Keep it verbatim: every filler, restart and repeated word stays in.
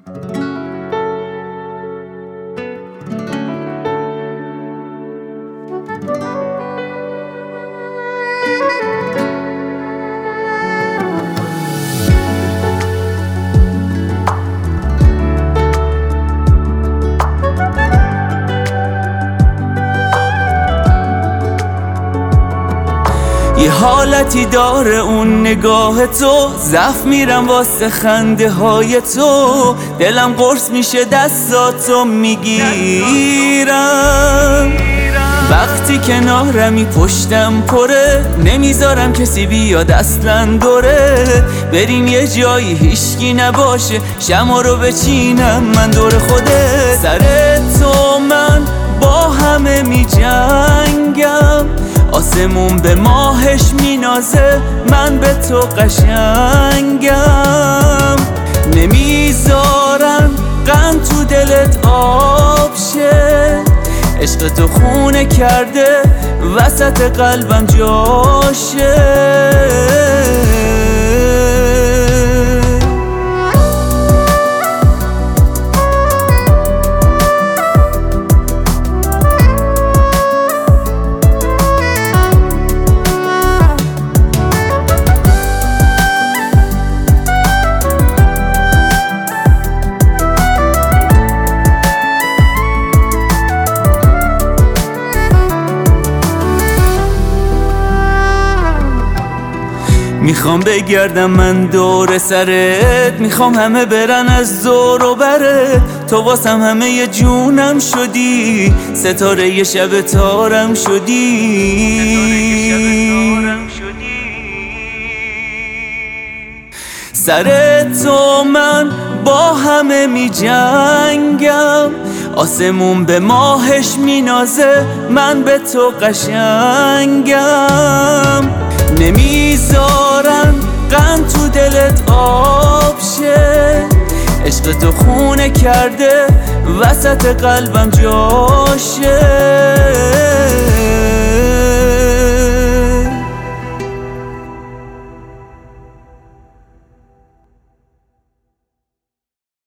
یه حالتی داره اون نگاه تو، زف میرم واسه خنده های تو، دلم قرص میشه دستاتو میگیرم. وقتی کنارمی پشتم پره، نمیذارم کسی بیاد اصلا دوره. بریم یه جایی هیشکی نباشه، شما رو بچینم من دور خوده. سر تو من با همه میجنگم، آسمون به ماهش مینازه، من به تو قشنگم. نمیذارم غم تو دلت آب شه، عشق تو خونه کرده وسط قلبم جاشه. میخوام بگردم من دور سرت، میخوام همه برن از دور و برت. تو واسم همه ی جونم شدی، ستاره ی شب تارم شدی. سر تو من با همه می جنگم، آسمون به ماهش مینازه، من به تو قشنگم. نمیذارم غم تو دلت آب شه، عشق تو خونه کرده وسط قلبم جاشه.